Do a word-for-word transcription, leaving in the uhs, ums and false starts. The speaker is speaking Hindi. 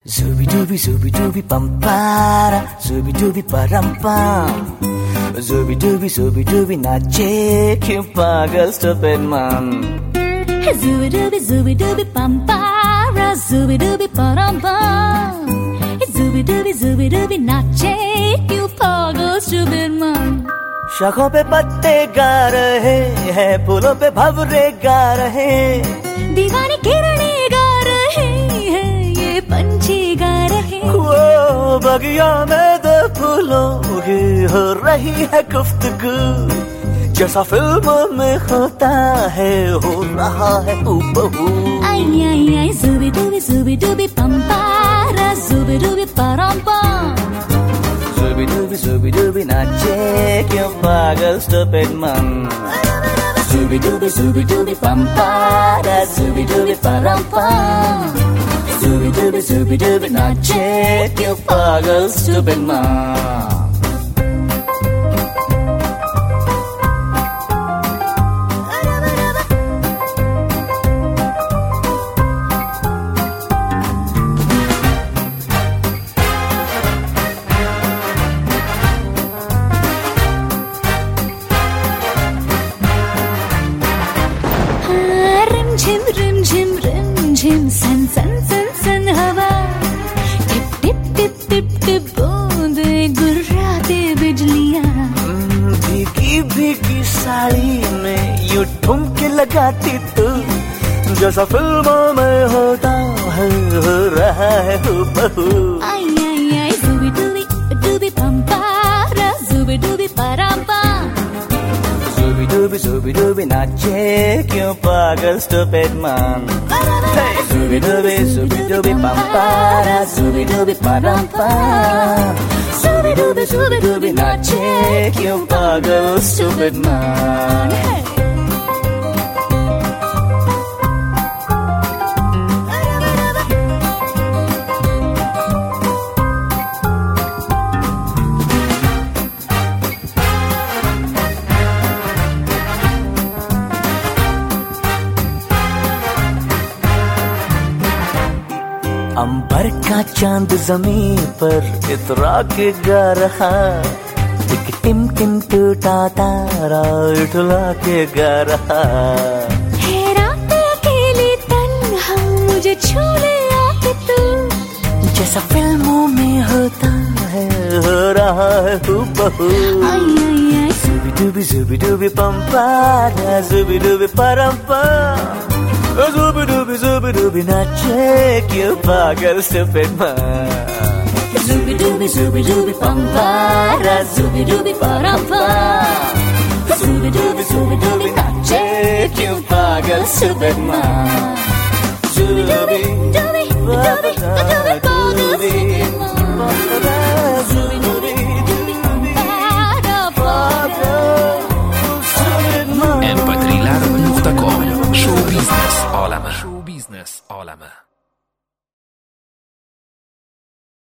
Zooby dooby zooby dooby pam para, zooby dooby param pam. Zooby dooby zooby dooby नाचे क्यों पागल stupid man. Zooby dooby zooby dooby pam para, zooby dooby param pam. Zooby dooby zooby dooby नाचे क्यों पागल stupid man. शाखों पे पत्ते गा रहे हैं, फूलों पे भंवरे गा रहे, दीवानी किरणें गा रहे हैं, ये पंछी गा रहे। वो बगिया में दो फूलों की हो रही है गुफ्तगू, जैसा फिल्मों में होता है हो रहा है हूबहू। आई आई आई ज़ूबी डूबी ज़ूबी डूबी पम पारा, ज़ूबी डूबी परम पम। Zooby dooby zooby dooby नाचे क्यों पागल stupid man. Zooby dooby zooby dooby pam para, zooby dooby param pam. Zooby dooby zooby dooby नाचे क्यों पागल stupid man. रिम रिम झिम रिम झिम सन सन सन सन हवा, टिप टिप टिप टिप टिप बूंदे गुर्राते बिजलियां। भीगी भीगी साड़ी में यूं ठुमके लगाती तू, जैसा फिल्मों में होता है हो रहा है हूबहू। आई आई आई ज़ूबी डूबी डूबी पम पारा, ज़ूबी डूबी परम पम। Zooby dooby zooby dooby नाचे क्यों पागल stupid man. Hey! Zooby dooby zooby dooby pam para, zooby dooby param pam. Zooby dooby zooby dooby नाचे क्यों पागल stupid man. Hey! अंबर का चांद जमीन पर इतरा के गा रहा, एक टिम टिम टूटा तारा उठला के गा रहा। है रात अकेली तन्हा मुझे छू ले आके तू, जैसा फिल्मों में होता है हो रहा है हूबहू। आई आई आई ज़ूबी डूबी ज़ूबी डूबी पम पारा, ज़ूबी डूबी परम पम। Zooby dooby zooby dooby नाचे क्यों पागल stupid man. Zooby dooby zooby dooby pam para, zooby dooby param pam. Zooby dooby zooby dooby नाचे क्यों पागल stupid man. Zooby dooby dooby dooby dooby पागल stupid man. Zooby dooby dooby para पागल stupid man. ام پی تری لاروی نقطه کام. شو بیزنس عالمه. شو بیزنس عالمه.